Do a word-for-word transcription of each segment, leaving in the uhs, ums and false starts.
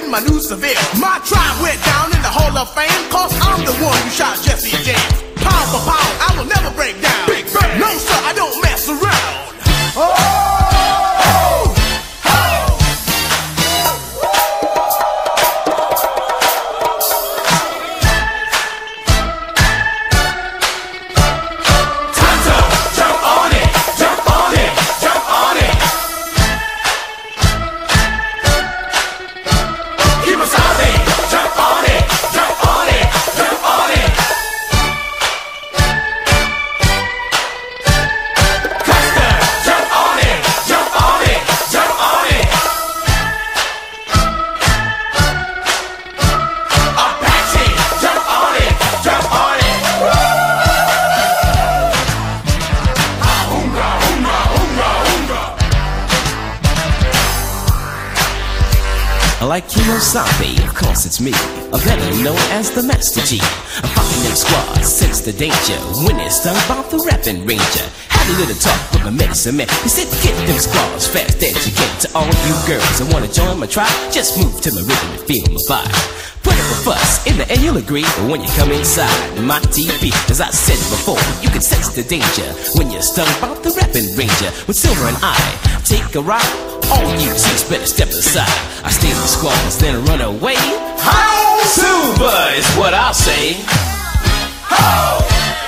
in my new Seville. My tribe went down in the Hall of Fame, cause I'm the one who shot Jesse James. Pound for pound, I will never break down. Big bang. No sir, I don't mess around. Oh! Like Kemosabe, of course it's me, a veteran known as the Master G. I'm fucking them squads, sense the danger, when it's stung by the rapping ranger. Had a little talk with my medicine man, he said get them squads fast as you can. To all you girls that wanna join my tribe, just move to my rhythm and feel my vibe. Put up a fuss, in the end you'll agree, but when you come inside my T V, as I said before, you can sense the danger when you're stung by the rapping ranger. With Silver and I take a ride, all you T's better step aside. I stay with the squads, then run away. How Silver is what I'll say. How?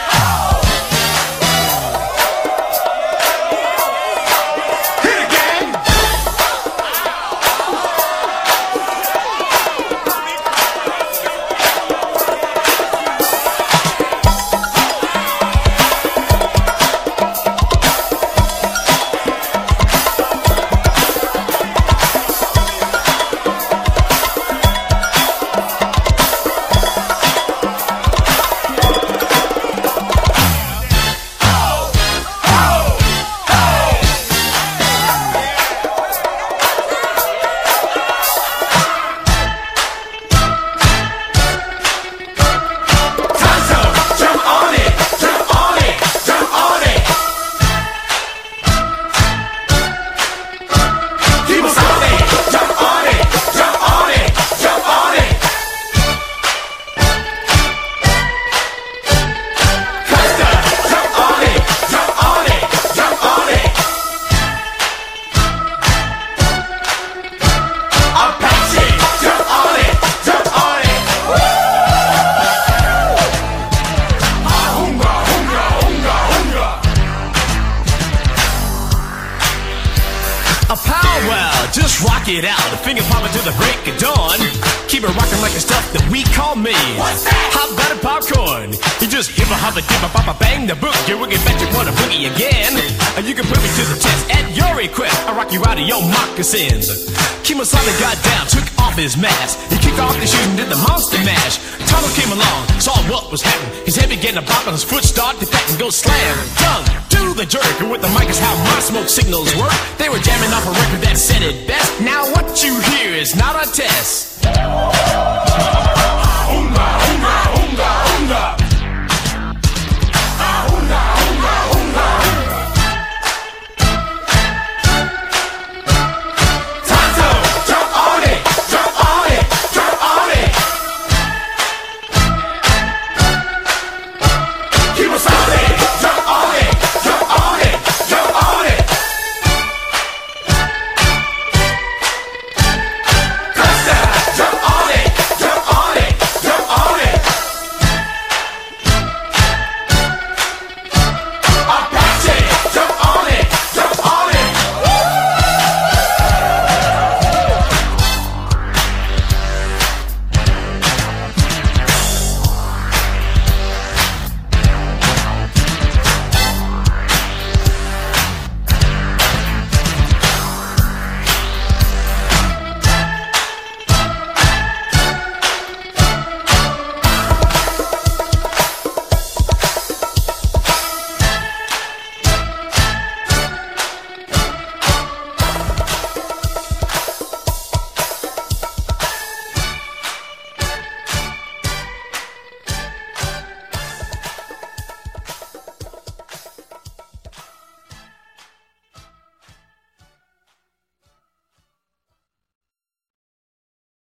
Just rock it out, finger popping till the break of dawn. Keep it rocking like the stuff that we call me. What's that? Hot butter popcorn. You just hip a hop a dip a pop a bang the book. You will get back you wanna boogie again. And you can put me to the test at your request. I rock you out of your moccasins. Kemosabe got down, took off his mask. He kicked off his shoes and did the monster mash. Tonto came along, saw what was happening. His head began to bop and his foot started to pat and go slam. Tongue to the jerk, and with the mic is how my smoke signals work. They were jamming off a record that said it best. Now what you hear is not a test.